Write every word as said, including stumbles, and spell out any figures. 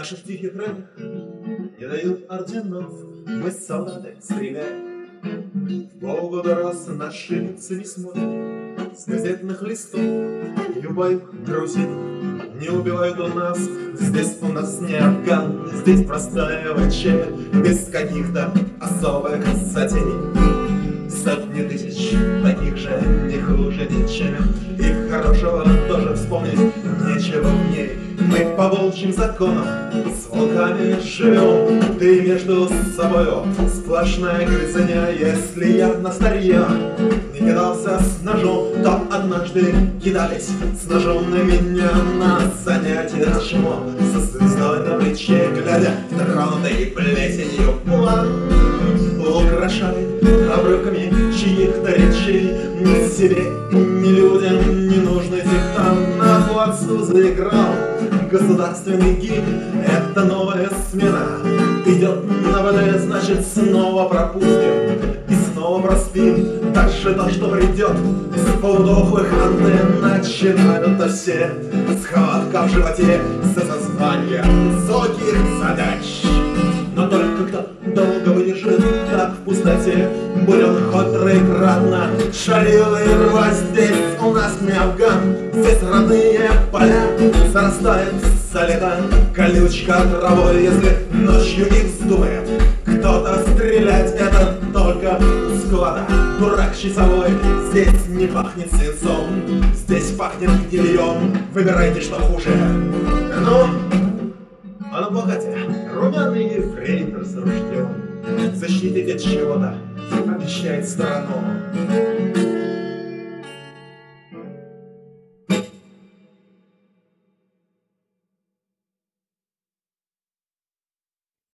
наших тихих ранах не дают орденов. Мы солдаты, стреляем. В полгода раз наши лица не смотрят с газетных листов. Любовь грузит, не убивают у нас. Здесь у нас не Афган, здесь простая ВЧ, без каких-то особых затей. Сотни тысяч таких же, не хуже ничем. И хорошего тоже вспомнить нечего в ней. Мы по волчьим законам с волками живем. Ты между собою сплошная грызня. Если я на старье не кидался с ножом, то однажды кидались с ножом на меня. На занятии нашему со звездой на плече, глядя тронутый плесенью план украшает обрывками чьих-то речей. Ни себе, ни людям не нужный диктант. На плацу заиграл государственный гимн. Это новая смена идет на ВД, значит снова пропустим и снова проспим. Дальше то, что придет с полудохлых антенн. Начинают-то все схватка в животе за название высоких задач. Но только кто долго выдержит так в пустоте, будь он хоть троекратно шалил и рвать. Здесь у нас не Афган, здесь родные поля. Зарастает за лето колючка травой. Если ночью и вздумает кто-то стрелять, это только у склада дурак часовой. Здесь не пахнет свинцом, здесь пахнет гильем. Выбирайте, что хуже. Ну, а ну погоди, румяный ефрейтор с ружьем защитить от чего-то обещает страну.